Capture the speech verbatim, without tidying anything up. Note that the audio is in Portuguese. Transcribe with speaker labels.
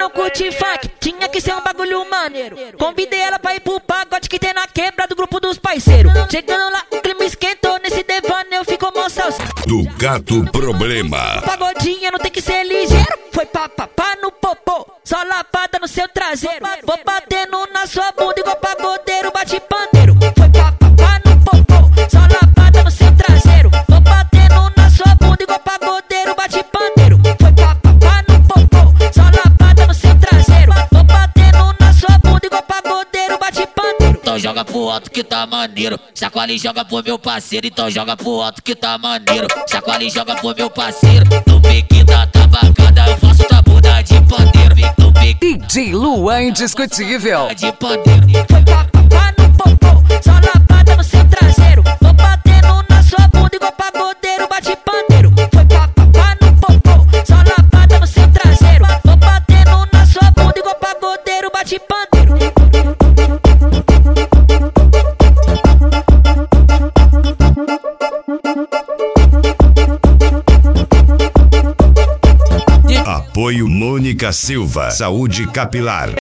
Speaker 1: não curte funk, tinha que ser um bagulho maneiro. Convidei ela pra ir pro pagode que tem na quebra do grupo dos parceiros. Chegando lá, o clima esquentou, nesse devaneio ficou mó salsa.
Speaker 2: Do Gato Problema.
Speaker 1: Pagodinha não tem que ser ligeiro. Foi papapá no popô, só lapada no seu traseiro. Vou batendo na sua bunda igual pagodeiro bate pandeiro. Foi papapá no popô, só lapada no seu traseiro. Vou batendo na sua bunda igual pagodeiro bate pandeiro. Foi papapá no popô, só lapada no seu traseiro. Vou batendo na sua bunda igual pagodeiro bate pandeiro.
Speaker 3: Então joga pro alto que tá maneiro, chacoalha e joga pro meu parceiro. Então joga pro alto que tá maneiro, chacoalha e joga pro meu parceiro. No pique da tabacada eu faço tua bunda de pandeiro. No pique
Speaker 4: D J Luan Indiscutível.
Speaker 3: de pandeiro.
Speaker 1: Foi papapá no popô, só lapada no seu traseiro. Vou batendo na sua bunda igual pagodeiro bate pandeiro. Foi papapá no popô, só lapada no seu traseiro. Vou batendo na sua bunda igual pagodeiro bate pandeiro.
Speaker 2: Apoio Mônica Silva, Saúde Capilar.